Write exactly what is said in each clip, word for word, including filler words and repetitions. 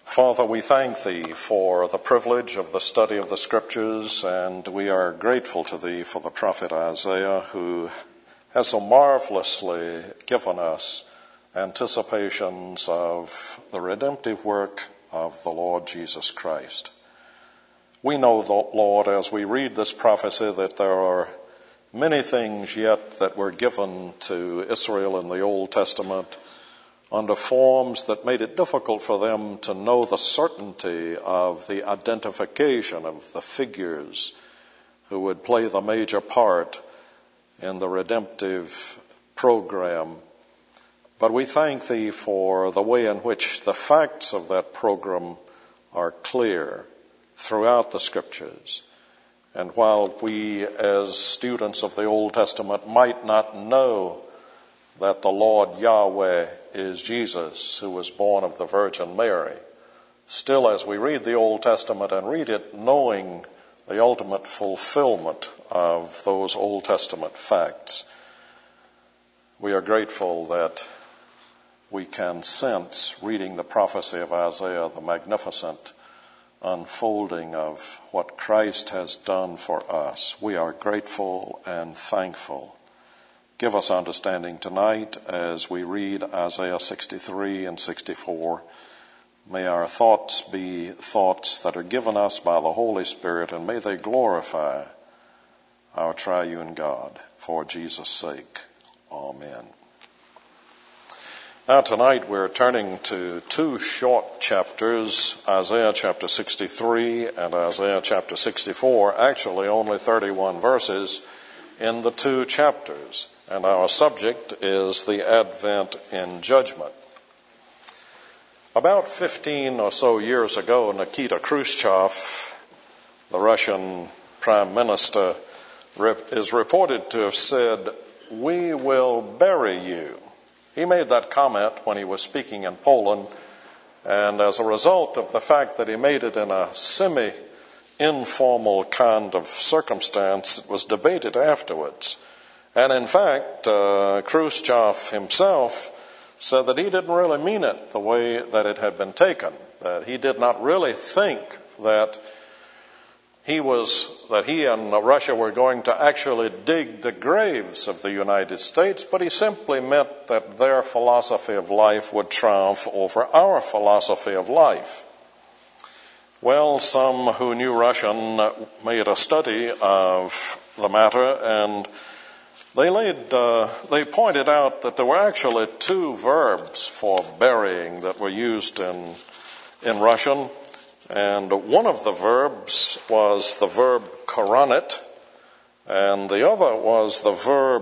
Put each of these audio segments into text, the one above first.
Father, we thank Thee for the privilege of the study of the Scriptures, and we are grateful to Thee for the prophet Isaiah, who has so marvelously given us anticipations of the redemptive work of the Lord Jesus Christ. We know, Lord, as we read this prophecy, that there are many things yet that were given to Israel in the Old Testament under forms that made it difficult for them to know the certainty of the identification of the figures who would play the major part in the redemptive program. But we thank Thee for the way in which the facts of that program are clear throughout the Scriptures. And while we as students of the Old Testament might not know that the Lord Yahweh is Jesus, who was born of the Virgin Mary, still as we read the Old Testament and read it knowing the ultimate fulfillment of those Old Testament facts, we are grateful that we can sense, reading the prophecy of Isaiah, the magnificent unfolding of what Christ has done for us. We are grateful and thankful. Give us understanding tonight as we read Isaiah sixty-three and sixty-four. May our thoughts be thoughts that are given us by the Holy Spirit, and may they glorify our triune God for Jesus' sake. Amen. Now tonight we're turning to two short chapters, Isaiah chapter sixty-three and Isaiah chapter sixty-four, actually only thirty-one verses in the two chapters. And our subject is the Advent in Judgment. About fifteen or so years ago, Nikita Khrushchev, the Russian prime minister, is reported to have said, "We will bury you." He made that comment when he was speaking in Poland, and as a result of the fact that he made it in a semi-informal kind of circumstance, it was debated afterwards. And in fact, uh, Khrushchev himself said that he didn't really mean it the way that it had been taken, that he did not really think that he was, that he and Russia were going to actually dig the graves of the United States, but he simply meant that their philosophy of life would triumph over our philosophy of life. Well, some who knew Russian made a study of the matter, and They laid, uh, they pointed out that there were actually two verbs for burying that were used in, in Russian. And one of the verbs was the verb koronit, and the other was the verb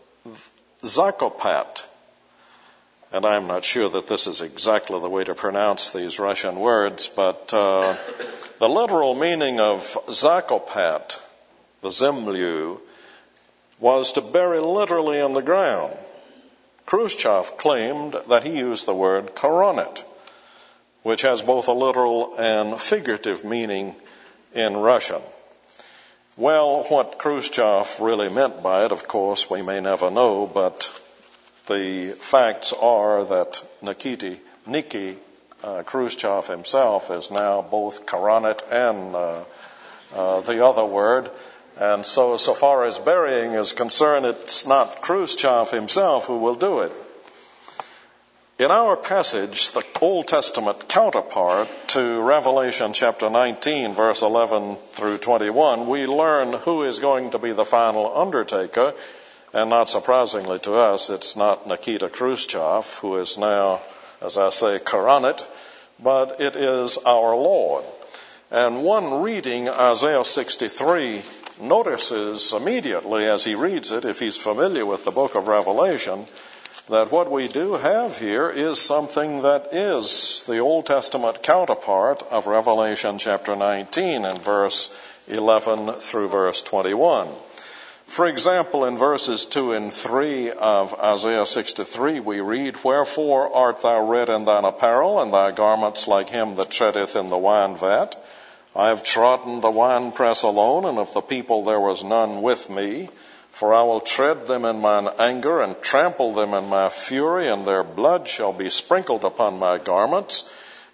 zakopat. And I'm not sure that this is exactly the way to pronounce these Russian words, but uh, the literal meaning of zakopat, the zemlyu, was to bury literally in the ground. Khrushchev claimed that he used the word koronit, which has both a literal and figurative meaning in Russian. Well, what Khrushchev really meant by it, of course, we may never know, but the facts are that Nikita, Niki uh, Khrushchev himself is now both koronit and uh, uh, the other word. And so, so far as burying is concerned, it's not Khrushchev himself who will do it. In our passage, the Old Testament counterpart to Revelation chapter nineteen, verse eleven through twenty-one, we learn who is going to be the final undertaker. And not surprisingly to us, it's not Nikita Khrushchev, who is now, as I say, koronit, but it is our Lord. And one reading Isaiah sixty-three notices immediately as he reads it, if he's familiar with the book of Revelation, that what we do have here is something that is the Old Testament counterpart of Revelation chapter nineteen and verse eleven through verse twenty-one. For example, in verses two and three of Isaiah sixty-three, we read, "Wherefore art thou red in thine apparel, and thy garments like him that treadeth in the wine vat? I have trodden the winepress alone, and of the people there was none with me. For I will tread them in mine anger, and trample them in my fury, and their blood shall be sprinkled upon my garments.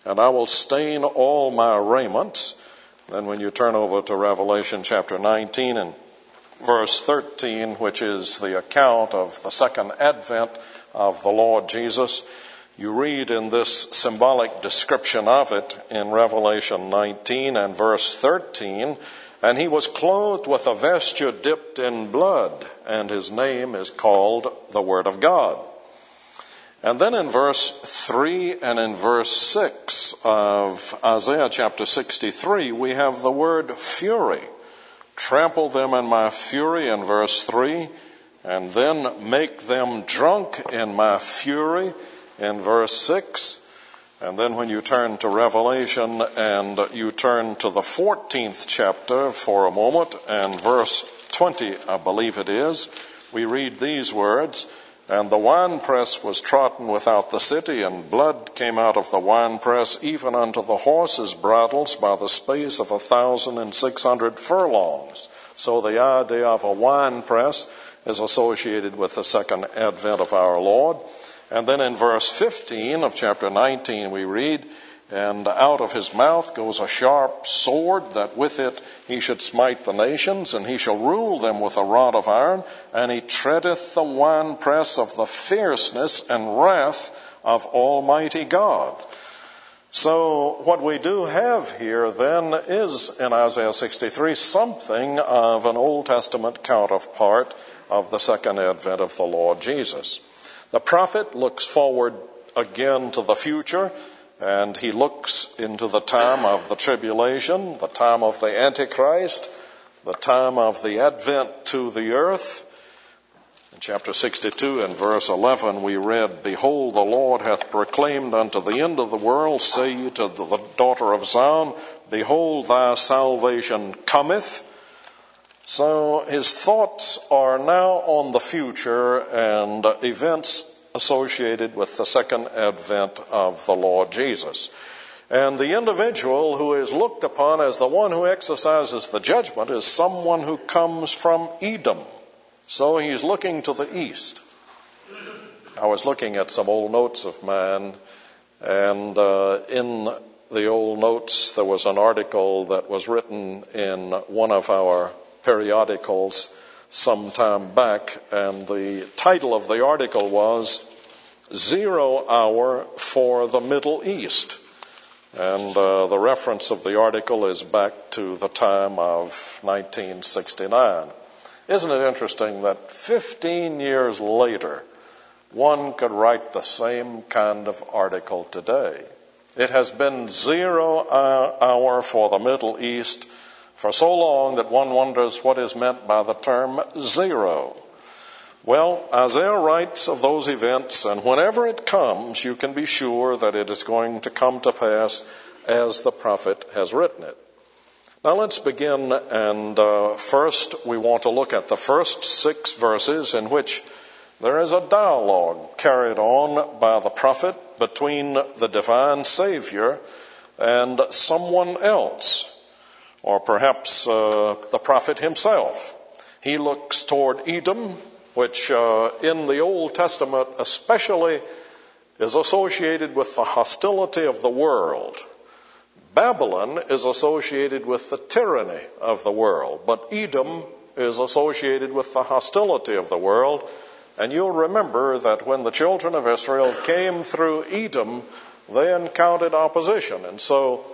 and I will stain all my raiments. Then when you turn over to Revelation chapter nineteen and verse thirteen, which is the account of the second advent of the Lord Jesus, you read in this symbolic description of it in Revelation nineteen and verse thirteen, and he was clothed with a vesture dipped in blood, and his name is called the Word of God. And then in verse three and in verse six of Isaiah chapter sixty-three, we have the word fury. Trample them in my fury in verse three, and then make them drunk in my fury in verse six. And then when you turn to Revelation and you turn to the fourteenth chapter for a moment and verse twenty, I believe it is, we read these words, and the winepress was trodden without the city, and blood came out of the winepress, even unto the horses' bridles, by the space of a thousand and six hundred furlongs. So the idea of a winepress is associated with the second advent of our Lord. And then in verse fifteen of chapter nineteen we read, and out of his mouth goes a sharp sword, that with it he should smite the nations, and he shall rule them with a rod of iron, and he treadeth the winepress of the fierceness and wrath of Almighty God. So what we do have here then is in Isaiah sixty-three something of an Old Testament counterpart of the second advent of the Lord Jesus. The prophet looks forward again to the future, and he looks into the time of the tribulation, the time of the Antichrist, the time of the advent to the earth. In chapter sixty-two and verse eleven we read, Behold, the Lord hath proclaimed unto the end of the world, say ye to the daughter of Zion, Behold, thy salvation cometh. So his thoughts are now on the future and events associated with the second advent of the Lord Jesus. And the individual who is looked upon as the one who exercises the judgment is someone who comes from Edom. So he's looking to the east. I was looking at some old notes of mine, and uh, in the old notes there was an article that was written in one of our periodicals some time back, and the title of the article was Zero Hour for the Middle East. And uh, the reference of the article is back to the time of nineteen sixty-nine. Isn't it interesting that fifteen years later, one could write the same kind of article today? It has been zero hour for the Middle East for so long that one wonders what is meant by the term zero. Well, Isaiah writes of those events, and whenever it comes, you can be sure that it is going to come to pass as the prophet has written it. Now let's begin, and uh, first we want to look at the first six verses in which there is a dialogue carried on by the prophet between the divine Savior and someone else, or perhaps uh, the prophet himself. He looks toward Edom, which uh, in the Old Testament especially is associated with the hostility of the world. Babylon is associated with the tyranny of the world, but Edom is associated with the hostility of the world. And you'll remember that when the children of Israel came through Edom, they encountered opposition. And so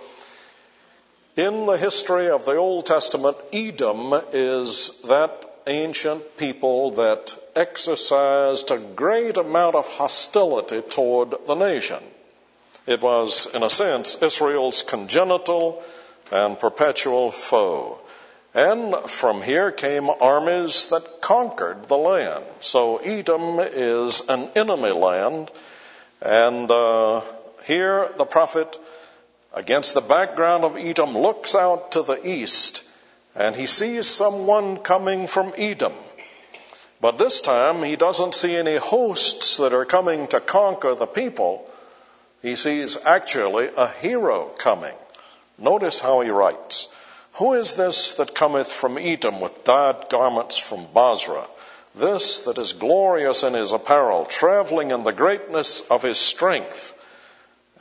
in the history of the Old Testament, Edom is that ancient people that exercised a great amount of hostility toward the nation. It was, in a sense, Israel's congenital and perpetual foe. And from here came armies that conquered the land. So Edom is an enemy land. And uh, here the prophet, against the background of Edom, looks out to the east, and he sees someone coming from Edom. But this time he doesn't see any hosts that are coming to conquer the people. He sees actually a hero coming. Notice how he writes. Who is this that cometh from Edom with dyed garments from Basra? This that is glorious in his apparel, traveling in the greatness of his strength.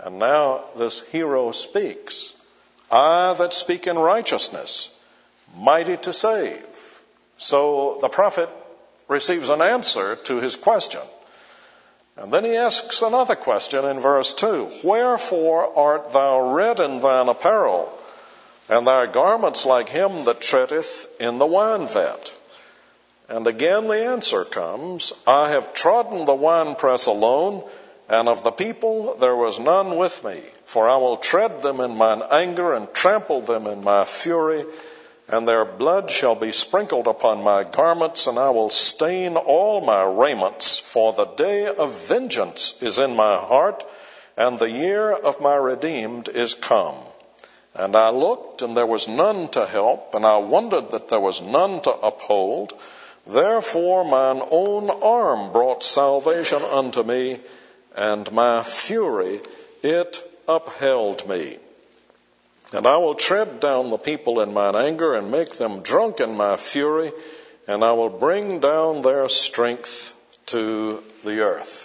And now this hero speaks. I that speak in righteousness, mighty to save. So the prophet receives an answer to his question. And then he asks another question in verse two. Wherefore art thou red in thine apparel, and thy garments like him that treadeth in the wine vat? And again the answer comes, I have trodden the winepress alone, and of the people there was none with me. For I will tread them in mine anger, and trample them in my fury, and their blood shall be sprinkled upon my garments, and I will stain all my raiments. For the day of vengeance is in my heart, and the year of my redeemed is come. And I looked, and there was none to help, and I wondered that there was none to uphold. Therefore mine own arm brought salvation unto me, and my fury it upheld me. And I will tread down the people in mine anger, and make them drunk in my fury, and I will bring down their strength to the earth.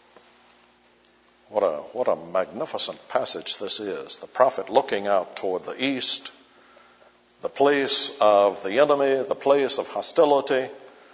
What a, what a magnificent passage this is. The prophet looking out toward the east, the place of the enemy, the place of hostility.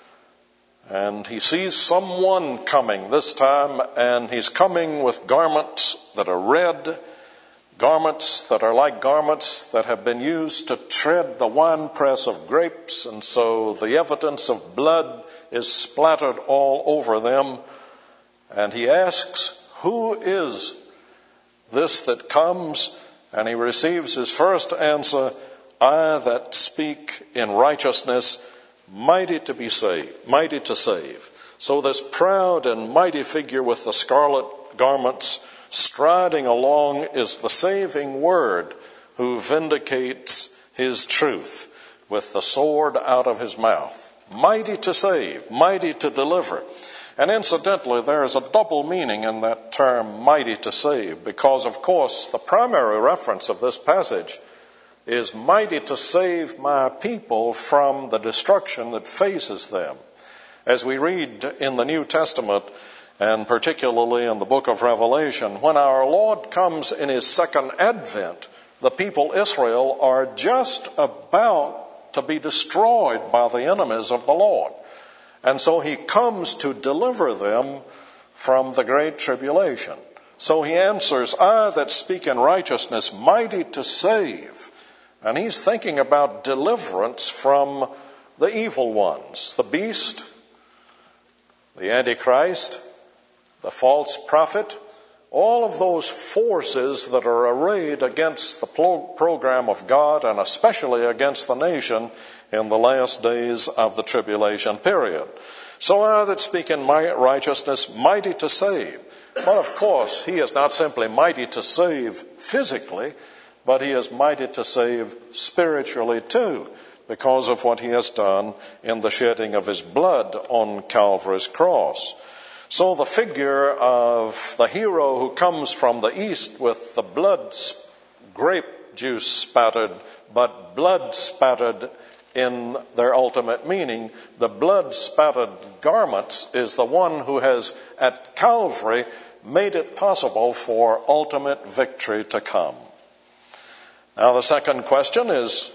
And he sees someone coming this time, and he's coming with garments that are red, garments that are like garments that have been used to tread the winepress of grapes, and so the evidence of blood is splattered all over them. And he asks, who is this that comes? And he receives his first answer, I that speak in righteousness, mighty to be saved, mighty to save. So this proud and mighty figure with the scarlet garments striding along is the saving word, who vindicates his truth with the sword out of his mouth. Mighty to save, mighty to deliver. And incidentally, there is a double meaning in that term, mighty to save, because of course the primary reference of this passage is mighty to save my people from the destruction that faces them. As we read in the New Testament, and particularly in the book of Revelation, when our Lord comes in his second advent, the people Israel are just about to be destroyed by the enemies of the Lord. And so he comes to deliver them from the great tribulation. So he answers, I that speak in righteousness, mighty to save. And he's thinking about deliverance from the evil ones, the beast, the Antichrist, the false prophet, all of those forces that are arrayed against the program of God, and especially against the nation in the last days of the tribulation period. So I that speak in my righteousness, mighty to save. But of course, he is not simply mighty to save physically, but he is mighty to save spiritually too, because of what he has done in the shedding of his blood on Calvary's cross. So the figure of the hero who comes from the east with the blood, grape juice spattered, but blood spattered in their ultimate meaning, the blood spattered garments, is the one who has at Calvary made it possible for ultimate victory to come. Now the second question is,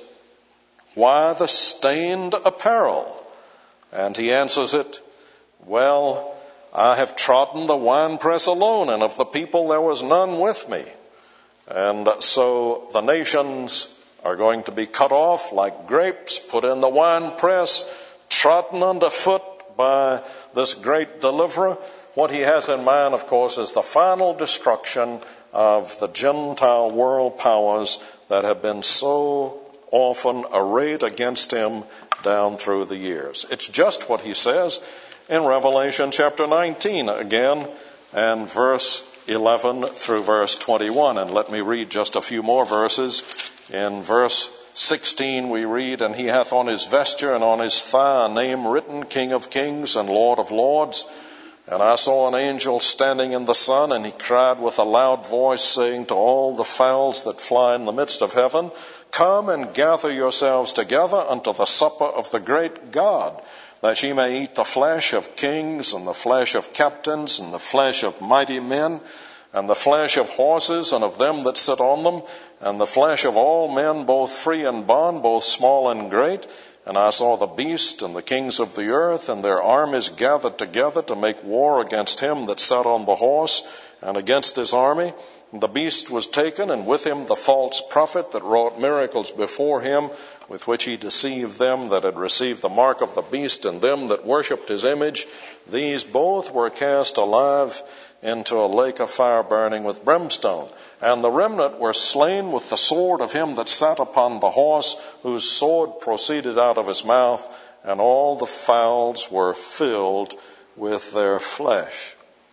why the stained apparel? And he answers it, well, I have trodden the winepress alone, and of the people there was none with me. And so the nations are going to be cut off like grapes, put in the winepress, trodden underfoot by this great deliverer. What he has in mind, of course, is the final destruction of the Gentile world powers that have been so often arrayed against him down through the years. It's just what he says in Revelation chapter nineteen again, and verse eleven through verse twenty-one. And let me read just a few more verses. In verse sixteen we read, and he hath on his vesture and on his thigh a name written, King of Kings and Lord of Lords. And I saw an angel standing in the sun, and he cried with a loud voice, saying to all the fowls that fly in the midst of heaven, Come and gather yourselves together unto the supper of the great God, that ye may eat the flesh of kings, and the flesh of captains, and the flesh of mighty men, and the flesh of horses and of them that sit on them, and the flesh of all men, both free and bond, both small and great. And I saw the beast and the kings of the earth and their armies gathered together to make war against him that sat on the horse and against his army. And the beast was taken, and with him the false prophet that wrought miracles before him, with which he deceived them that had received the mark of the beast and them that worshipped his image. These both were cast alive into a lake of fire burning with brimstone. And the remnant were slain with the sword of him that sat upon the horse, whose sword proceeded out of his mouth, and all the fowls were filled with their flesh.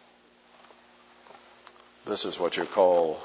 This is what you call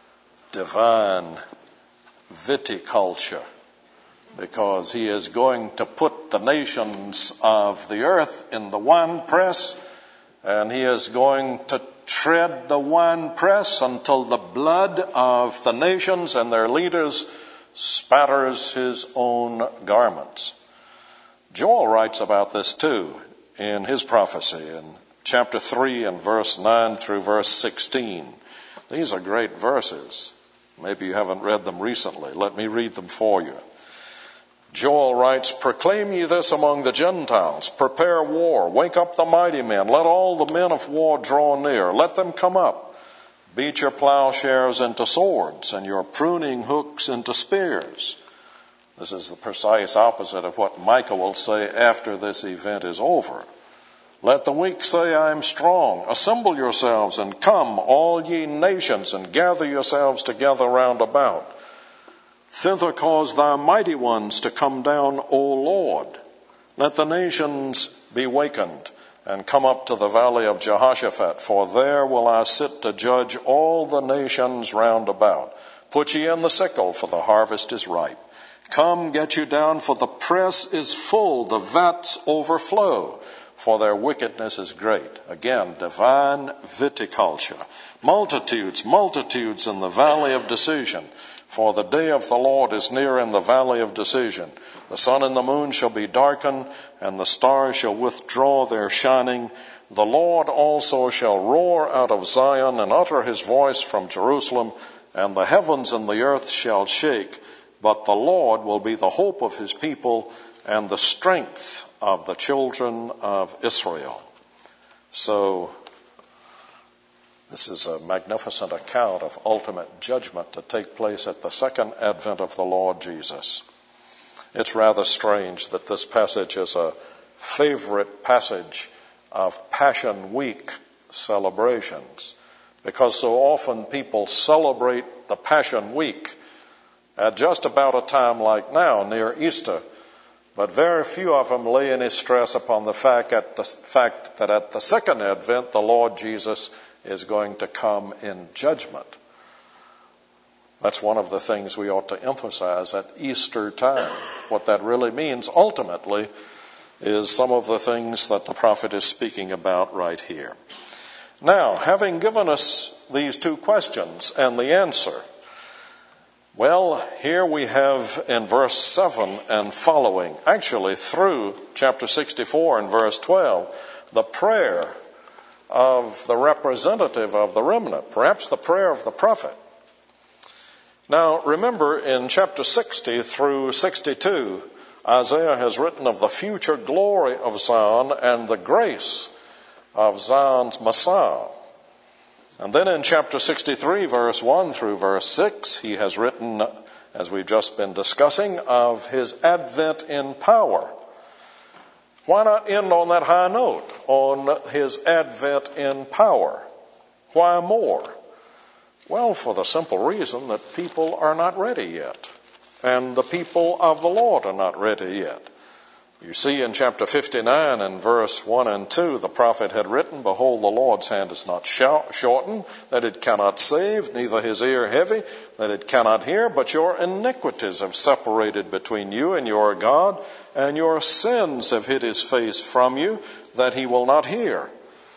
divine viticulture, because he is going to put the nations of the earth in the winepress, and he is going to tread the winepress until the blood of the nations and their leaders spatters his own garments. Joel writes about this too in his prophecy in chapter three and verse nine through verse sixteen. These are great verses. Maybe you haven't read them recently. Let me read them for you. Joel writes, "Proclaim ye this among the Gentiles, prepare war, wake up the mighty men, let all the men of war draw near, let them come up. Beat your plowshares into swords and your pruning hooks into spears." This is the precise opposite of what Micah will say after this event is over. "Let the weak say, I am strong. Assemble yourselves and come, all ye nations, and gather yourselves together round about. Thither cause thy mighty ones to come down, O Lord. Let the nations be wakened, and come up to the valley of Jehoshaphat, for there will I sit to judge all the nations round about. Put ye in the sickle, for the harvest is ripe. Come, get you down, for the press is full, the vats overflow, for their wickedness is great." Again, divine viticulture. "Multitudes, multitudes in the valley of decision. For the day of the Lord is near in the valley of decision. The sun and the moon shall be darkened, and the stars shall withdraw their shining. The Lord also shall roar out of Zion and utter his voice from Jerusalem, and the heavens and the earth shall shake. But the Lord will be the hope of his people and the strength of the children of Israel." So, this is a magnificent account of ultimate judgment to take place at the second advent of the Lord Jesus. It's rather strange that this passage is a favorite passage of Passion Week celebrations, because so often people celebrate the Passion Week at just about a time like now, near Easter, but very few of them lay any stress upon the fact, at the fact that at the second advent the Lord Jesus is going to come in judgment. That's one of the things we ought to emphasize at Easter time. What that really means ultimately is some of the things that the prophet is speaking about right here. Now, having given us these two questions and the answer, well, here we have in verse seven and following, actually through chapter sixty-four and verse twelve, the prayer of the representative of the remnant, perhaps the prayer of the prophet. Now, remember in chapter sixty through sixty-two, Isaiah has written of the future glory of Zion and the grace of Zion's Messiah. And then in chapter sixty-three, verse one through verse six, he has written, as we've just been discussing, of his advent in power. Why not end on that high note, on his advent in power? Why more? Well, for the simple reason that people are not ready yet, and the people of the Lord are not ready yet. You see in chapter fifty-nine and verse one and two, the prophet had written, "Behold, the Lord's hand is not shortened, that it cannot save, neither his ear heavy, that it cannot hear, but your iniquities have separated between you and your God, and your sins have hid his face from you, that he will not hear."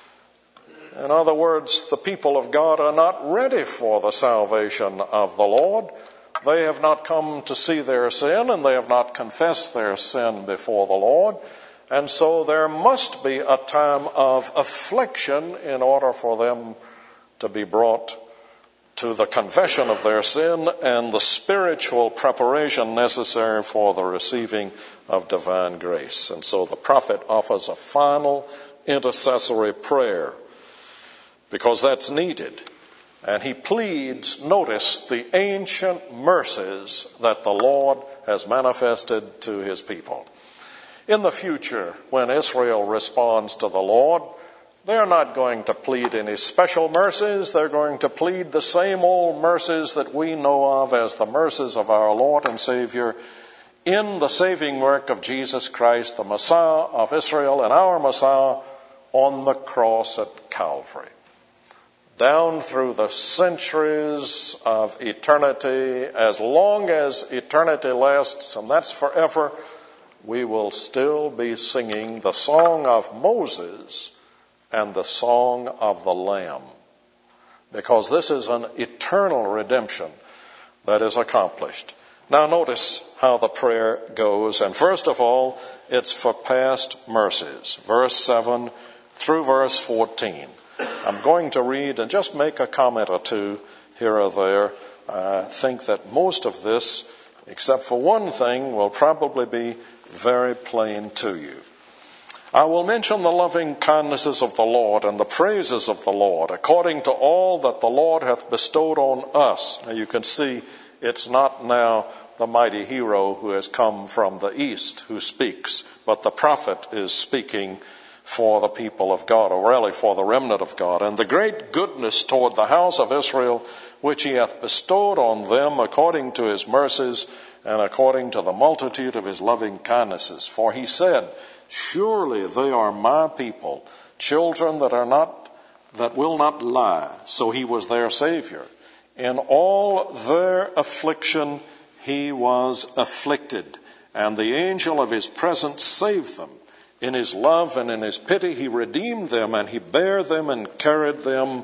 In other words, the people of God are not ready for the salvation of the Lord. They have not come to see their sin, and they have not confessed their sin before the Lord. And so there must be a time of affliction in order for them to be brought to the confession of their sin and the spiritual preparation necessary for the receiving of divine grace. And so the prophet offers a final intercessory prayer because that's needed. And he pleads, notice, the ancient mercies that the Lord has manifested to his people. In the future, when Israel responds to the Lord, they're not going to plead any special mercies. They're going to plead the same old mercies that we know of as the mercies of our Lord and Savior in the saving work of Jesus Christ, the Messiah of Israel and our Messiah on the cross at Calvary. Down through the centuries of eternity, as long as eternity lasts, and that's forever, we will still be singing the song of Moses and the song of the Lamb, because this is an eternal redemption that is accomplished. Now notice how the prayer goes, and first of all, it's for past mercies, verse seven through verse fourteen. I'm going to read and just make a comment or two here or there. I think that most of this, except for one thing, will probably be very plain to you. I will mention the loving kindnesses of the Lord and the praises of the Lord, according to all that the Lord hath bestowed on us. Now you can see it's not now the mighty hero who has come from the east who speaks, but the prophet is speaking for the people of God, or really for the remnant of God, and the great goodness toward the house of Israel, which he hath bestowed on them according to his mercies and according to the multitude of his loving kindnesses. For he said, surely they are my people, children that are not, that will not lie. So he was their Savior. In all their affliction he was afflicted, and the angel of his presence saved them. In his love and in his pity he redeemed them, and he bare them and carried them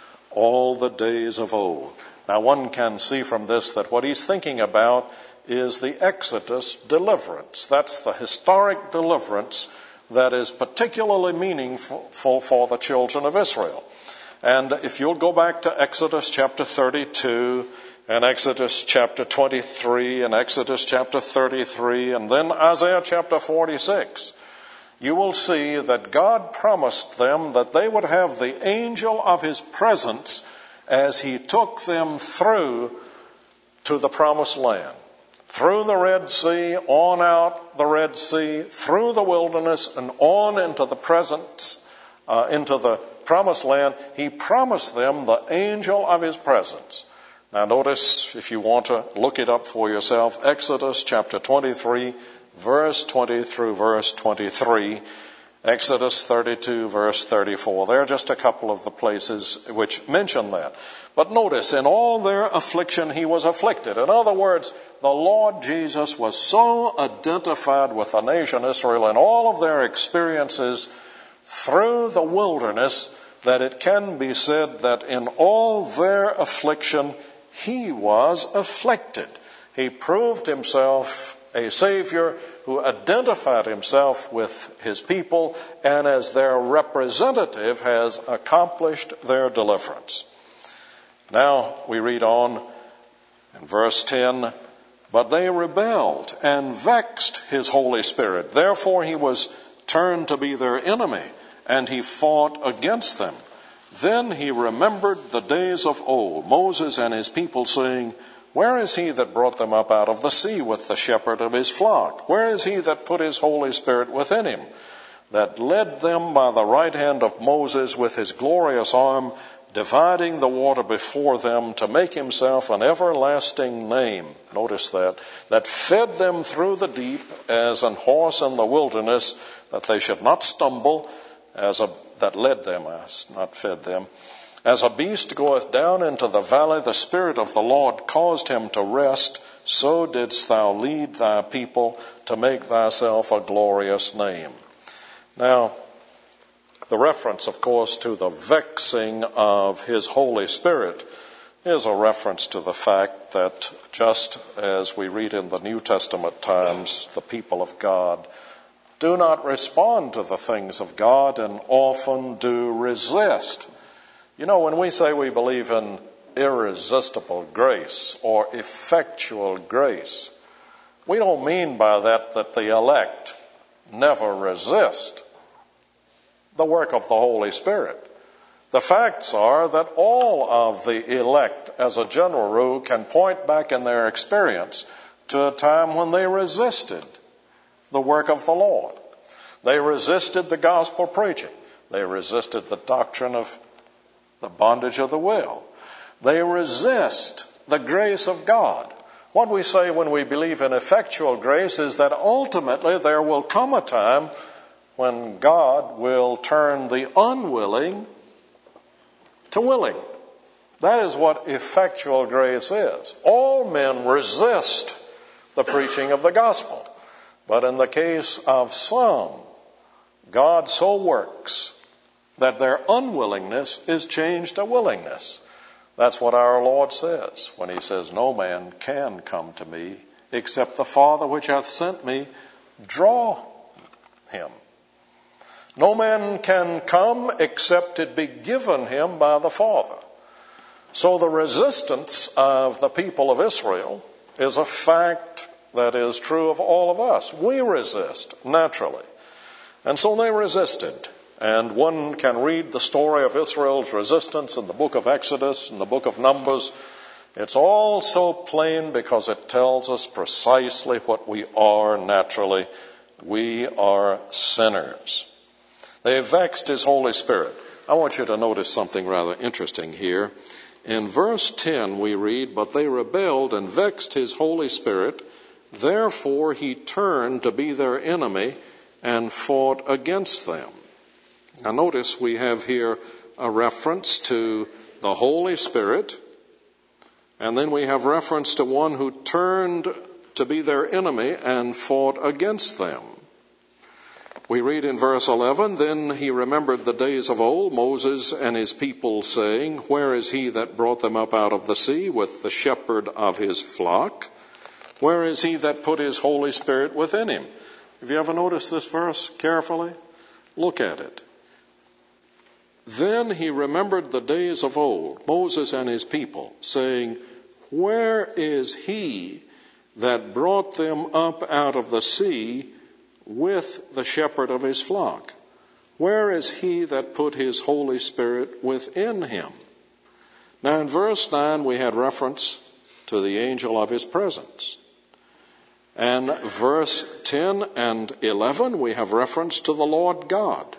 all the days of old. Now one can see from this that what he's thinking about is the Exodus deliverance. That's the historic deliverance that is particularly meaningful for the children of Israel. And if you'll go back to Exodus chapter thirty-two and Exodus chapter twenty-three and Exodus chapter thirty-three and then Isaiah chapter forty-six, you will see that God promised them that they would have the angel of his presence as he took them through to the promised land. Through the Red Sea, on out the Red Sea, through the wilderness, and on into the presence, uh, into the promised land. He promised them the angel of his presence. Now notice, if you want to look it up for yourself, Exodus chapter twenty-three, verse twenty through verse twenty-three, Exodus thirty-two, verse thirty-four. There are just a couple of the places which mention that. But notice, in all their affliction he was afflicted. In other words, the Lord Jesus was so identified with the nation Israel in all of their experiences through the wilderness that it can be said that in all their affliction he was afflicted. He proved himself a Savior who identified himself with his people and as their representative has accomplished their deliverance. Now we read on in verse ten, but they rebelled and vexed his Holy Spirit. Therefore he was turned to be their enemy, and he fought against them. Then he remembered the days of old, Moses and his people, saying, where is he that brought them up out of the sea with the shepherd of his flock? Where is he that put his Holy Spirit within him, that led them by the right hand of Moses with his glorious arm, dividing the water before them, to make himself an everlasting name? Notice that. That fed them through the deep as an horse in the wilderness, that they should not stumble, as a, that led them, as not fed them. As a beast goeth down into the valley, the Spirit of the Lord caused him to rest, so didst thou lead thy people to make thyself a glorious name. Now, the reference, of course, to the vexing of his Holy Spirit is a reference to the fact that just as we read in the New Testament times, the people of God do not respond to the things of God and often do resist You know, when we say we believe in irresistible grace or effectual grace, we don't mean by that that the elect never resist the work of the Holy Spirit. The facts are that all of the elect, as a general rule, can point back in their experience to a time when they resisted the work of the Lord. They resisted the gospel preaching. They resisted the doctrine of the bondage of the will. They resist the grace of God. What we say when we believe in effectual grace is that ultimately there will come a time when God will turn the unwilling to willing. That is what effectual grace is. All men resist the preaching of the gospel. But in the case of some, God so works that their unwillingness is changed to willingness. That's what our Lord says when he says, "No man can come to me except the Father which hath sent me draw him." No man can come except it be given him by the Father. So the resistance of the people of Israel is a fact that is true of all of us. We resist naturally. And so they resisted. And one can read the story of Israel's resistance in the book of Exodus and the book of Numbers. It's all so plain because it tells us precisely what we are naturally. We are sinners. They vexed his Holy Spirit. I want you to notice something rather interesting here. In verse ten we read, "But they rebelled and vexed his Holy Spirit. Therefore he turned to be their enemy and fought against them." Now notice we have here a reference to the Holy Spirit, and then we have reference to one who turned to be their enemy and fought against them. We read in verse eleven, "Then he remembered the days of old, Moses and his people, saying, Where is he that brought them up out of the sea with the shepherd of his flock? Where is he that put his Holy Spirit within him?" Have you ever noticed this verse carefully? Look at it. "Then he remembered the days of old, Moses and his people, saying, Where is he that brought them up out of the sea with the shepherd of his flock? Where is he that put his Holy Spirit within him?" Now in verse nine we had reference to the angel of his presence. And verse ten and eleven we have reference to the Lord God,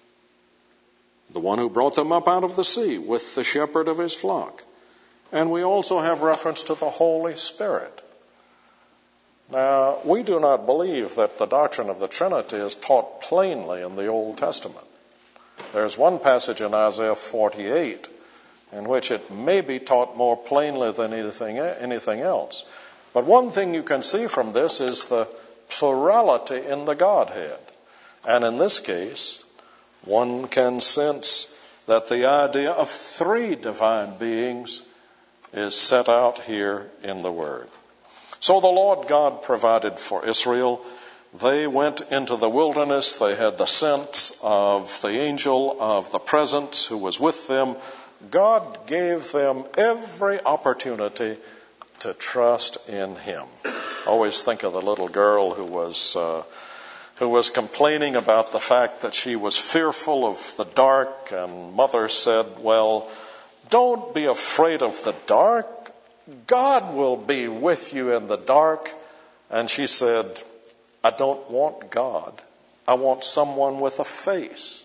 the one who brought them up out of the sea with the shepherd of his flock. And we also have reference to the Holy Spirit. Now, we do not believe that the doctrine of the Trinity is taught plainly in the Old Testament. There's one passage in Isaiah forty-eight in which it may be taught more plainly than anything, anything else. But one thing you can see from this is the plurality in the Godhead. And in this case, one can sense that the idea of three divine beings is set out here in the Word. So the Lord God provided for Israel. They went into the wilderness. They had the sense of the angel of the presence who was with them. God gave them every opportunity to trust in him. I always think of the little girl who was uh, who was complaining about the fact that she was fearful of the dark, and mother said, "Well, don't be afraid of the dark. God will be with you in the dark." And she said, "I don't want God. I want someone with a face."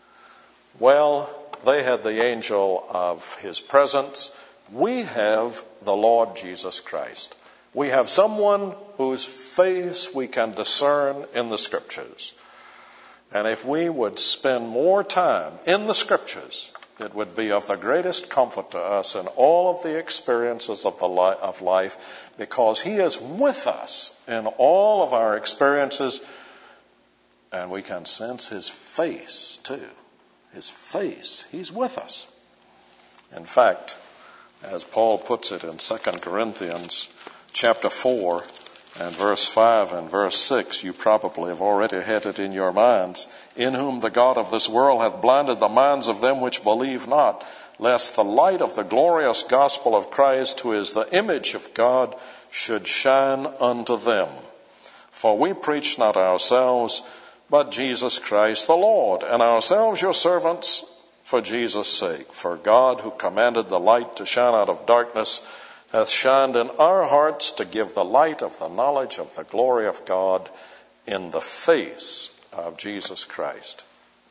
Well, they had the angel of his presence. We have the Lord Jesus Christ. We have someone whose face we can discern in the Scriptures. And if we would spend more time in the Scriptures, it would be of the greatest comfort to us in all of the experiences of, the li- of life, because he is with us in all of our experiences, and we can sense his face too. His face, he's with us. In fact, as Paul puts it in Second Corinthians chapter four and verse five and verse six, you probably have already had it in your minds. "In whom the God of this world hath blinded the minds of them which believe not, lest the light of the glorious gospel of Christ, who is the image of God, should shine unto them. For we preach not ourselves, but Jesus Christ the Lord, and ourselves your servants for Jesus' sake. For God, who commanded the light to shine out of darkness, hath shined in our hearts to give the light of the knowledge of the glory of God in the face of Jesus Christ.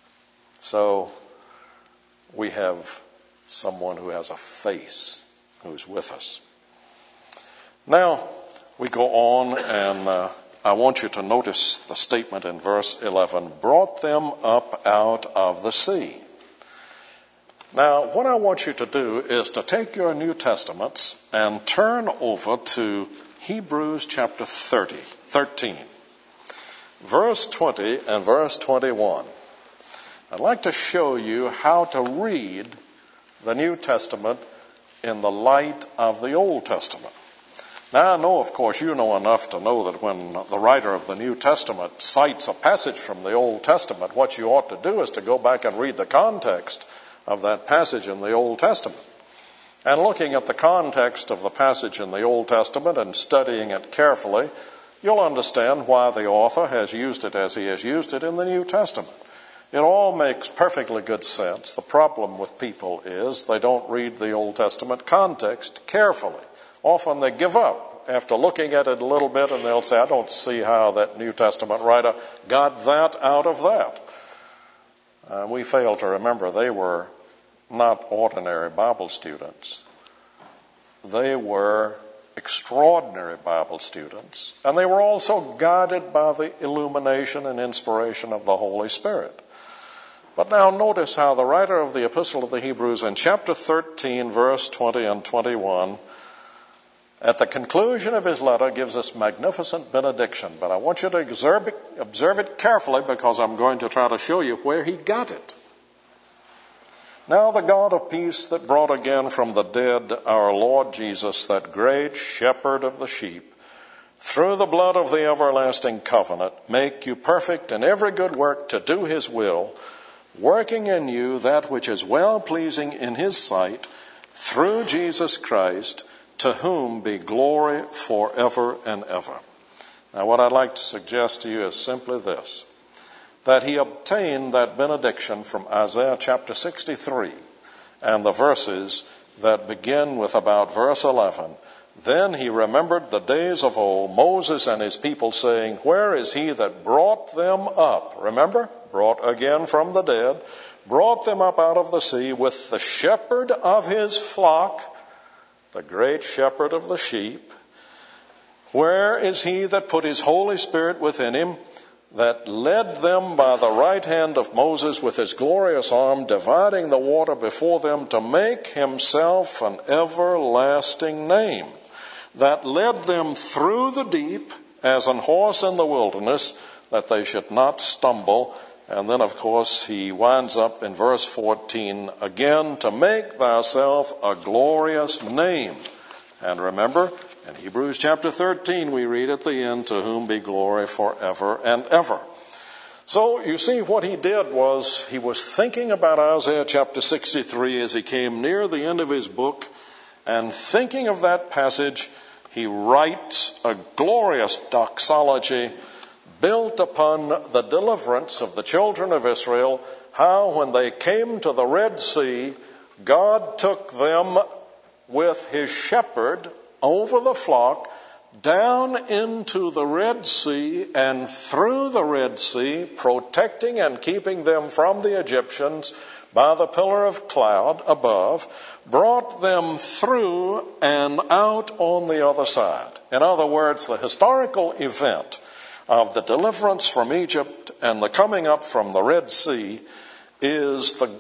So we have someone who has a face who's with us. Now we go on, and uh, I want you to notice the statement in verse eleven, brought them up out of the sea. Now, what I want you to do is to take your New Testaments and turn over to Hebrews chapter thirty, thirteen, verse twenty and verse twenty-one. I'd like to show you how to read the New Testament in the light of the Old Testament. Now, I know, of course, you know enough to know that when the writer of the New Testament cites a passage from the Old Testament, what you ought to do is to go back and read the context of that passage in the Old Testament. And looking at the context of the passage in the Old Testament and studying it carefully, you'll understand why the author has used it as he has used it in the New Testament. It all makes perfectly good sense. The problem with people is they don't read the Old Testament context carefully. Often they give up after looking at it a little bit, and they'll say, I don't see how that New Testament writer got that out of that. Uh, we fail to remember they were not ordinary Bible students. They were extraordinary Bible students, and they were also guided by the illumination and inspiration of the Holy Spirit. But now notice how the writer of the Epistle of the Hebrews in chapter thirteen, verse twenty and twenty-one, at the conclusion of his letter, gives us magnificent benediction. But I want you to observe it, observe it carefully, because I'm going to try to show you where he got it. Now the God of peace, that brought again from the dead our Lord Jesus, that great shepherd of the sheep, through the blood of the everlasting covenant, make you perfect in every good work to do his will, working in you that which is well-pleasing in his sight, through Jesus Christ, to whom be glory forever and ever. Now, what I'd like to suggest to you is simply this, that he obtained that benediction from Isaiah chapter sixty-three and the verses that begin with about verse eleven. Then he remembered the days of old, Moses and his people, saying, where is he that brought them up? Remember, brought again from the dead, brought them up out of the sea with the shepherd of his flock, the great shepherd of the sheep. Where is he that put his Holy Spirit within him, that led them by the right hand of Moses with his glorious arm, dividing the water before them, to make himself an everlasting name, that led them through the deep as an horse in the wilderness, that they should not stumble. And then, of course, he winds up in verse fourteen again, to make thyself a glorious name. And remember, in Hebrews chapter thirteen, we read at the end, to whom be glory forever and ever. So you see, what he did was he was thinking about Isaiah chapter sixty-three as he came near the end of his book, and thinking of that passage, he writes a glorious doxology built upon the deliverance of the children of Israel, how when they came to the Red Sea, God took them with his shepherd over the flock down into the Red Sea, and through the Red Sea, protecting and keeping them from the Egyptians by the pillar of cloud above, brought them through and out on the other side. In other words, the historical event of the deliverance from Egypt and the coming up from the Red Sea is the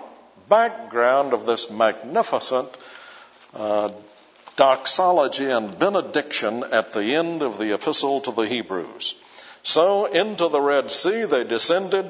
background of this magnificent uh, doxology and benediction at the end of the epistle to the Hebrews. So into the Red Sea they descended,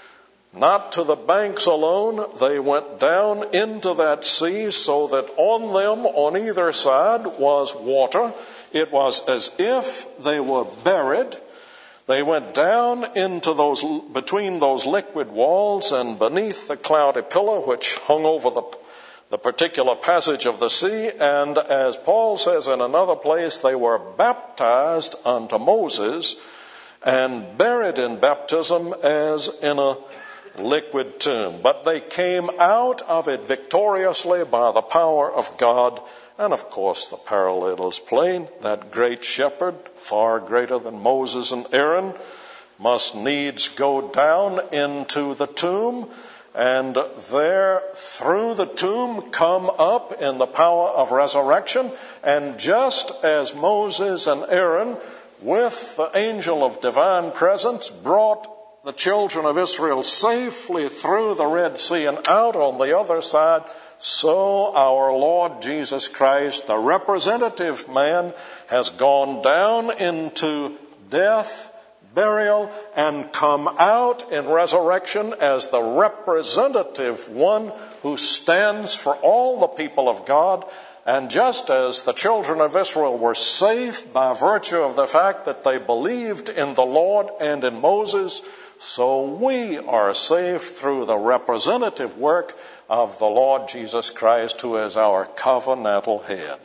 not to the banks alone, they went down into that sea, so that on them on either side was water. It was as if they were buried. They went down into those, between those liquid walls, and beneath the cloudy pillar which hung over the, the particular passage of the sea, and as Paul says in another place, they were baptized unto Moses and buried in baptism as in a liquid tomb. But they came out of it victoriously by the power of God. And of course the parallel is plain. That great shepherd, far greater than Moses and Aaron, must needs go down into the tomb, and there through the tomb come up in the power of resurrection. And just as Moses and Aaron, with the angel of divine presence, brought the children of Israel safely through the Red Sea and out on the other side, so our Lord Jesus Christ, the representative man, has gone down into death, burial, and come out in resurrection as the representative one who stands for all the people of God. And just as the children of Israel were safe by virtue of the fact that they believed in the Lord and in Moses, so we are saved through the representative work of the Lord Jesus Christ, who is our covenantal head.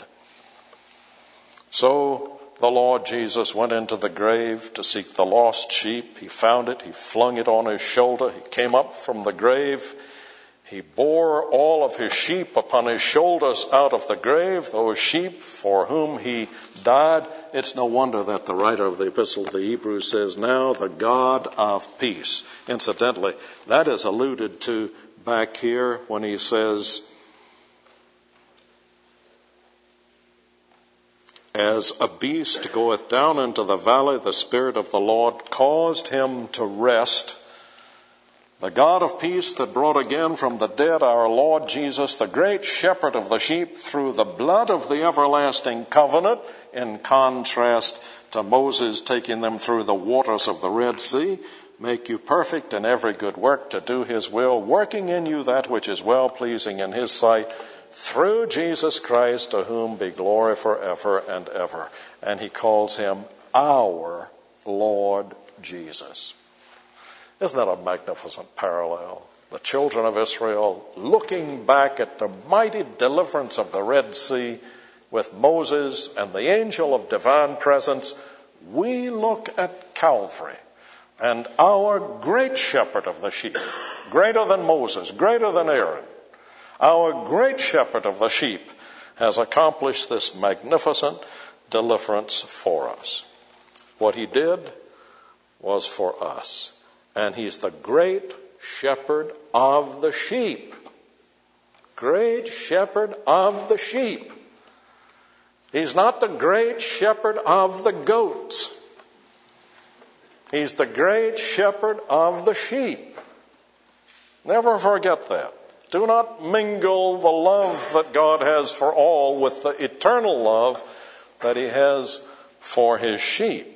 So the Lord Jesus went into the grave to seek the lost sheep. He found it. He flung it on his shoulder. He came up from the grave. He bore all of his sheep upon his shoulders out of the grave, those sheep for whom he died. It's no wonder that the writer of the Epistle to the Hebrews says, now the God of peace. Incidentally, that is alluded to back here when he says, as a beast goeth down into the valley, the Spirit of the Lord caused him to rest. The God of peace that brought again from the dead our Lord Jesus, the great shepherd of the sheep, through the blood of the everlasting covenant, in contrast to Moses taking them through the waters of the Red Sea, make you perfect in every good work to do his will, working in you that which is well-pleasing in his sight, through Jesus Christ, to whom be glory forever and ever. And he calls him our Lord Jesus. Isn't that a magnificent parallel? The children of Israel looking back at the mighty deliverance of the Red Sea with Moses and the angel of divine presence. We look at Calvary and our great shepherd of the sheep, greater than Moses, greater than Aaron, our great shepherd of the sheep has accomplished this magnificent deliverance for us. What he did was for us. And he's the great shepherd of the sheep. Great shepherd of the sheep. He's not the great shepherd of the goats. He's the great shepherd of the sheep. Never forget that. Do not mingle the love that God has for all with the eternal love that he has for his sheep.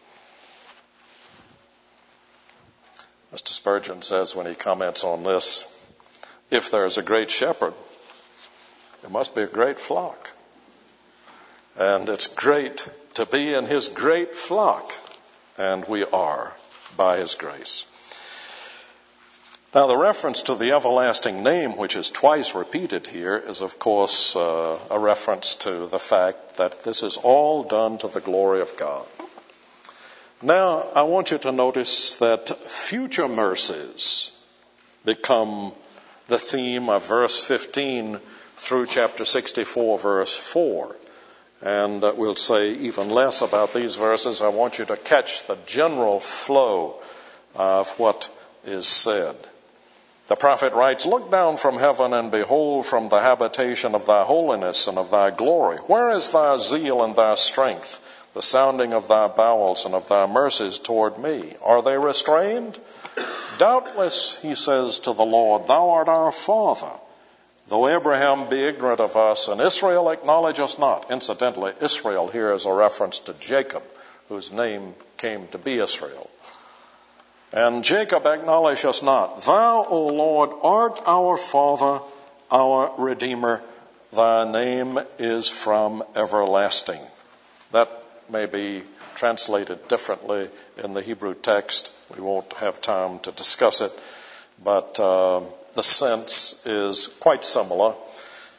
Mister Spurgeon says when he comments on this, if there's a great shepherd, there must be a great flock. And it's great to be in his great flock, and we are by his grace. Now, the reference to the everlasting name, which is twice repeated here, is, of course, uh, a reference to the fact that this is all done to the glory of God. Now, I want you to notice that future mercies become the theme of verse fifteen through chapter sixty-four, verse four. And uh, we'll say even less about these verses. I want you to catch the general flow of what is said. The prophet writes, look down from heaven and behold from the habitation of thy holiness and of thy glory. Where is thy zeal and thy strength? The sounding of thy bowels and of thy mercies toward me. Are they restrained? Doubtless, he says to the Lord, thou art our father. Though Abraham be ignorant of us and Israel acknowledge us not. Incidentally, Israel here is a reference to Jacob, whose name came to be Israel. And Jacob acknowledge us not. Thou, O Lord, art our Father, our Redeemer. Thy name is from everlasting. That may be translated differently in the Hebrew text. We won't have time to discuss it, but uh, the sense is quite similar.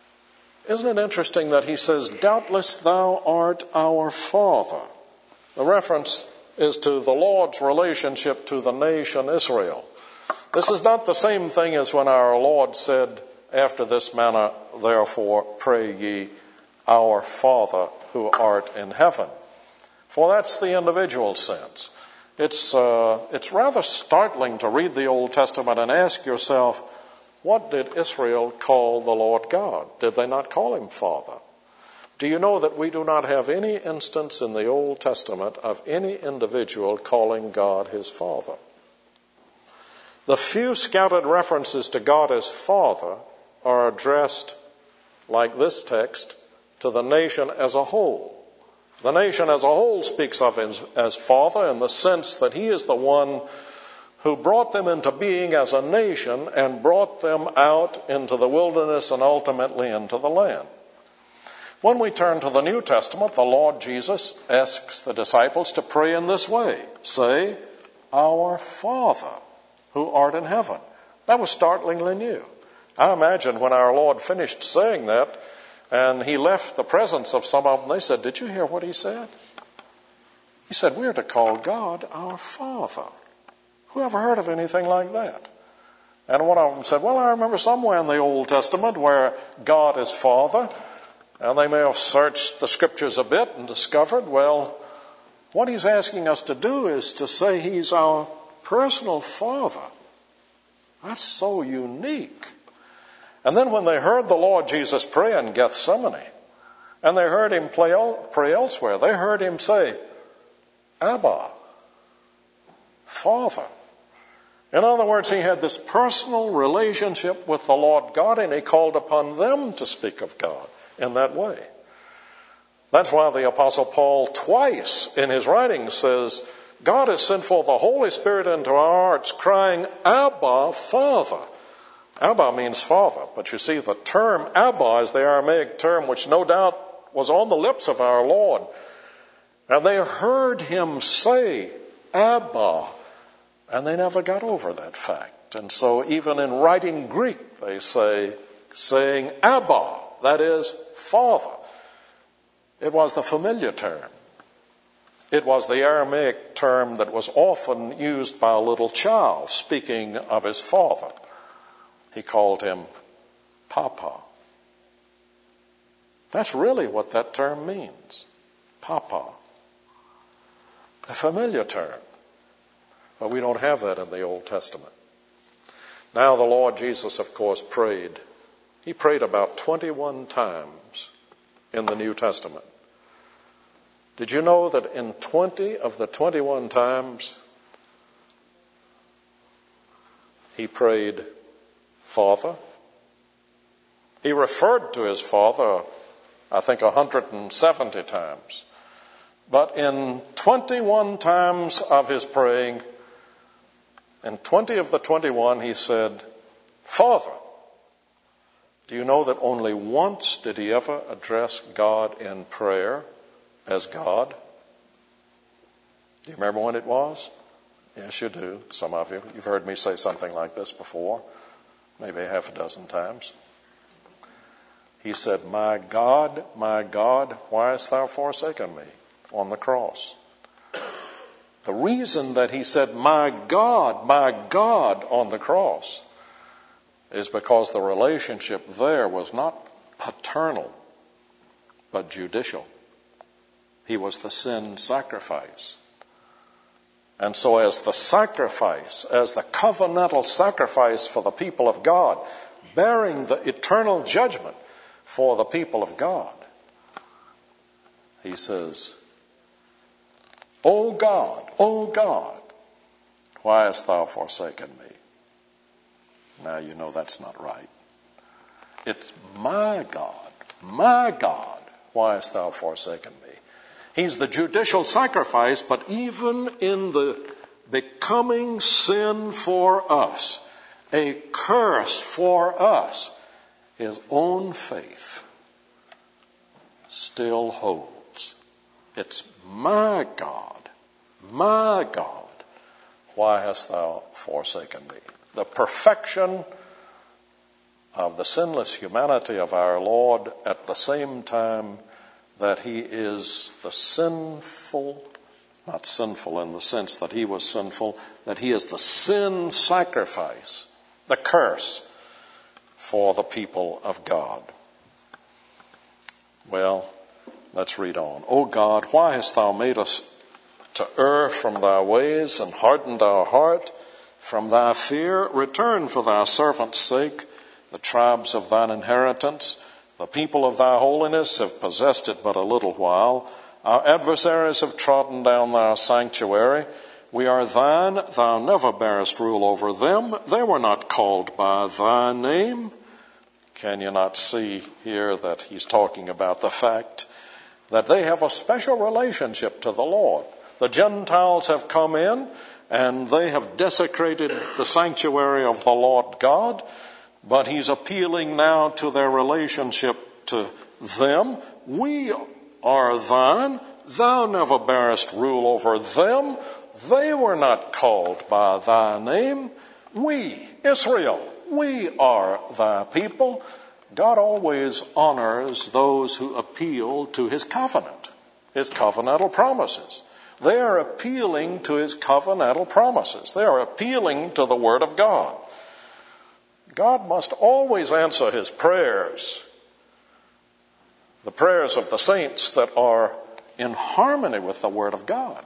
Isn't it interesting that he says, doubtless thou art our Father? The reference is to the Lord's relationship to the nation Israel. This is not the same thing as when our Lord said, after this manner, therefore, pray ye, our Father who art in heaven. For that's the individual sense. It's, uh, it's rather startling to read the Old Testament and ask yourself, what did Israel call the Lord God? Did they not call him Father? Do you know that we do not have any instance in the Old Testament of any individual calling God his Father? The few scattered references to God as Father are addressed, like this text, to the nation as a whole. The nation as a whole speaks of him as Father in the sense that he is the one who brought them into being as a nation and brought them out into the wilderness and ultimately into the land. When we turn to the New Testament, the Lord Jesus asks the disciples to pray in this way. Say, our Father who art in heaven. That was startlingly new. I imagine when our Lord finished saying that and he left the presence of some of them, they said, did you hear what he said? He said, we're to call God our Father. Who ever heard of anything like that? And one of them said, well, I remember somewhere in the Old Testament where God is Father. And they may have searched the scriptures a bit and discovered, well, what he's asking us to do is to say he's our personal Father. That's so unique. And then when they heard the Lord Jesus pray in Gethsemane, and they heard him pray elsewhere, they heard him say, Abba, Father. In other words, he had this personal relationship with the Lord God, and he called upon them to speak of God in that way. That's why the Apostle Paul twice in his writings says, God has sent forth the Holy Spirit into our hearts, crying, Abba, Father. Abba means Father, but you see the term Abba is the Aramaic term which no doubt was on the lips of our Lord. And they heard him say, Abba, and they never got over that fact. And so even in writing Greek, they say, saying Abba, that is, Father. It was the familiar term. It was the Aramaic term that was often used by a little child speaking of his father. He called him Papa. That's really what that term means. Papa. A familiar term. But we don't have that in the Old Testament. Now the Lord Jesus, of course, prayed. He prayed about twenty-one times in the New Testament. Did you know that in twenty of the twenty-one times he prayed Father? He referred to his Father, I think, one hundred seventy times. But in twenty-one times of his praying, in twenty of the twenty-one, he said, Father. Do you know that only once did he ever address God in prayer as God? Do you remember when it was? Yes, you do. Some of you. You've heard me say something like this before, maybe half a dozen times. He said, My God, my God, why hast thou forsaken me? On the cross. The reason that he said, My God, my God, on the cross is because the relationship there was not paternal, but judicial. He was the sin sacrifice. And so as the sacrifice, as the covenantal sacrifice for the people of God, bearing the eternal judgment for the people of God, he says, O God, O God, why hast thou forsaken me? Now you know that's not right. It's my God, my God, why hast thou forsaken me? He's the judicial sacrifice, but even in the becoming sin for us, a curse for us, his own faith still holds. It's my God, my God, why hast thou forsaken me? The perfection of the sinless humanity of our Lord at the same time that he is the sinful, not sinful in the sense that he was sinful, that he is the sin sacrifice, the curse for the people of God. Well, let's read on. O God, why hast thou made us to err from thy ways and hardened our heart? From thy fear, return for thy servant's sake the tribes of thine inheritance. The people of thy holiness have possessed it but a little while. Our adversaries have trodden down thy sanctuary. We are thine, thou never bearest rule over them. They were not called by thy name. Can you not see here that he's talking about the fact that they have a special relationship to the Lord? The Gentiles have come in and they have desecrated the sanctuary of the Lord God, but he's appealing now to their relationship to them. We are thine, thou never bearest rule over them. They were not called by thy name. We, Israel, we are thy people. God always honors those who appeal to his covenant, his covenantal promises. They are appealing to his covenantal promises. They are appealing to the Word of God. God must always answer his prayers, the prayers of the saints that are in harmony with the Word of God.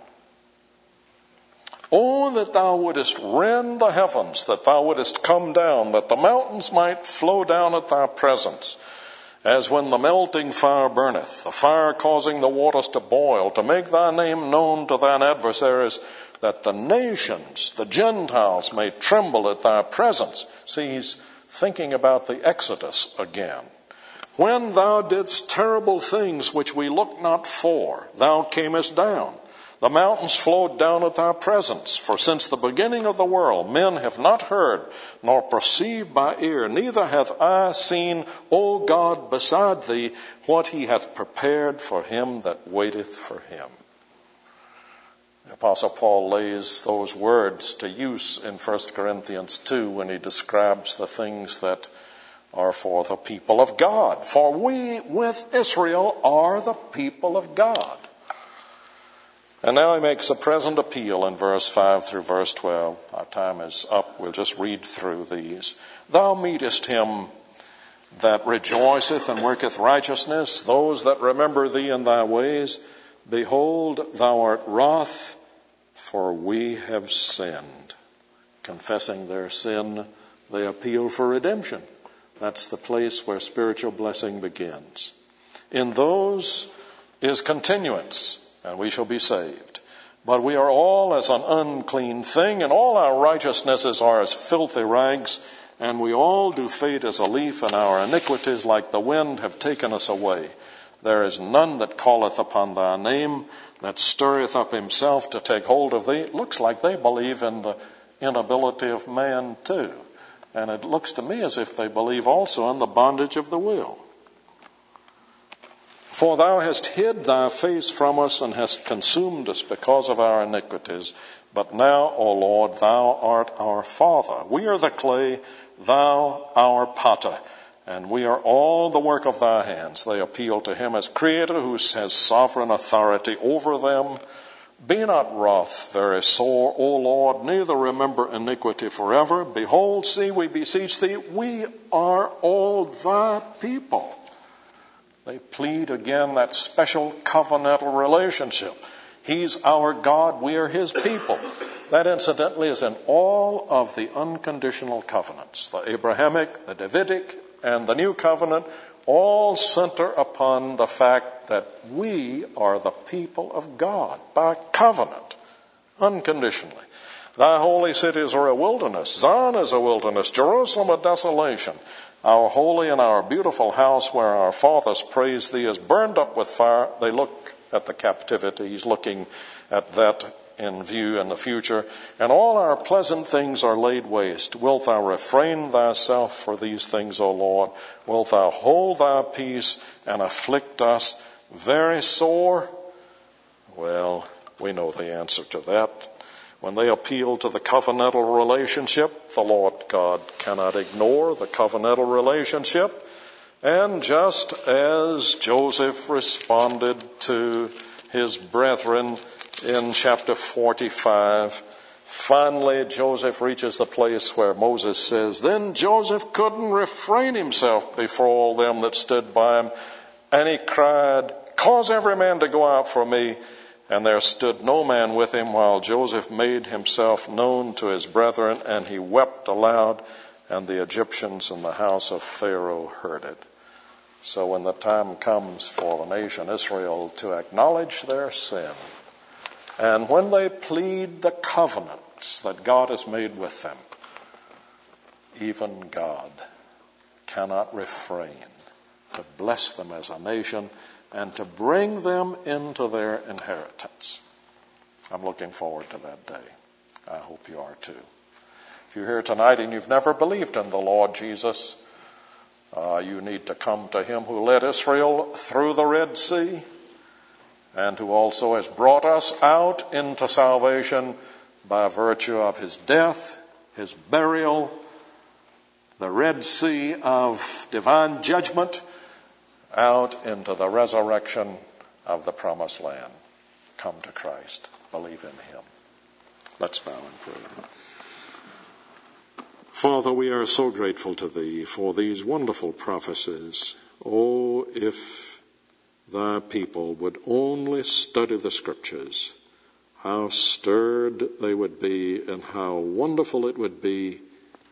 Oh, that thou wouldest rend the heavens, that thou wouldest come down, that the mountains might flow down at thy presence, as when the melting fire burneth, the fire causing the waters to boil, to make thy name known to thine adversaries, that the nations, the Gentiles, may tremble at thy presence. See, he's thinking about the Exodus again. When thou didst terrible things which we looked not for, thou camest down. The mountains flowed down at thy presence. For since the beginning of the world, men have not heard, nor perceived by ear, neither hath eye seen, O God, beside thee, what he hath prepared for him that waiteth for him. The Apostle Paul lays those words to use in First Corinthians two when he describes the things that are for the people of God. For we with Israel are the people of God. And now he makes a present appeal in verse five through verse twelve. Our time is up. We'll just read through these. Thou meetest him that rejoiceth and worketh righteousness, those that remember thee in thy ways. Behold, thou art wroth, for we have sinned. Confessing their sin, they appeal for redemption. That's the place where spiritual blessing begins. In those is continuance, and we shall be saved. But we are all as an unclean thing, and all our righteousnesses are as filthy rags, and we all do fade as a leaf, and our iniquities like the wind have taken us away. There is none that calleth upon thy name, that stirreth up himself to take hold of thee. It looks like they believe in the inability of man too. And it looks to me as if they believe also in the bondage of the will. For thou hast hid thy face from us and hast consumed us because of our iniquities. But now, O Lord, thou art our Father. We are the clay, thou our potter, and we are all the work of thy hands. They appeal to him as Creator, who has sovereign authority over them. Be not wroth very sore, O Lord, neither remember iniquity forever. Behold, see, we beseech thee, we are all thy people. They plead again that special covenantal relationship. He's our God, we are his people. That incidentally is in all of the unconditional covenants. The Abrahamic, the Davidic, and the New Covenant all center upon the fact that we are the people of God by covenant, unconditionally. Thy holy cities are a wilderness. Zion is a wilderness. Jerusalem a desolation. Our holy and our beautiful house where our fathers praised thee is burned up with fire. They look at the captivity. He's looking at that in view in the future. And all our pleasant things are laid waste. Wilt thou refrain thyself for these things, O Lord? Wilt thou hold thy peace and afflict us very sore? Well, we know the answer to that. When they appeal to the covenantal relationship, the Lord God cannot ignore the covenantal relationship. And just as Joseph responded to his brethren in chapter forty-five, finally Joseph reaches the place where Moses says, "Then Joseph couldn't refrain himself before all them that stood by him, and he cried, 'Cause every man to go out for me.' And there stood no man with him, while Joseph made himself known to his brethren, and he wept aloud, and the Egyptians in the house of Pharaoh heard it." So when the time comes for the nation Israel to acknowledge their sin, and when they plead the covenants that God has made with them, even God cannot refrain to bless them as a nation and to bring them into their inheritance. I'm looking forward to that day. I hope you are too. If you're here tonight and you've never believed in the Lord Jesus, uh, you need to come to him who led Israel through the Red Sea and who also has brought us out into salvation by virtue of his death, his burial, the Red Sea of divine judgment, out into the resurrection of the promised land. Come to Christ. Believe in him. Let's bow and pray. Father, we are so grateful to thee for these wonderful prophecies. Oh, if thy people would only study the scriptures, how stirred they would be and how wonderful it would be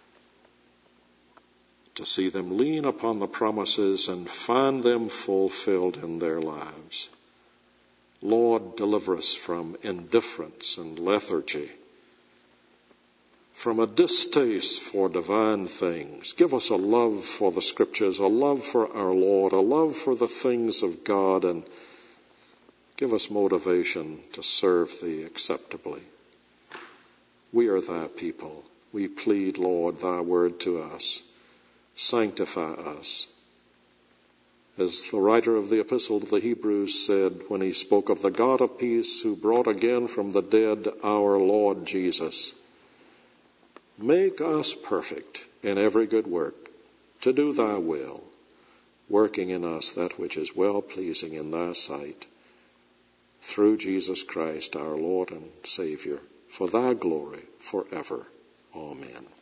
to see them lean upon the promises and find them fulfilled in their lives. Lord, deliver us from indifference and lethargy, from a distaste for divine things. Give us a love for the scriptures, a love for our Lord, a love for the things of God, and give us motivation to serve thee acceptably. We are thy people. We plead, Lord, thy word to us. Sanctify us. As the writer of the Epistle to the Hebrews said when he spoke of the God of peace who brought again from the dead our Lord Jesus, make us perfect in every good work to do thy will, working in us that which is well-pleasing in thy sight, through Jesus Christ our Lord and Savior, for thy glory forever. Amen.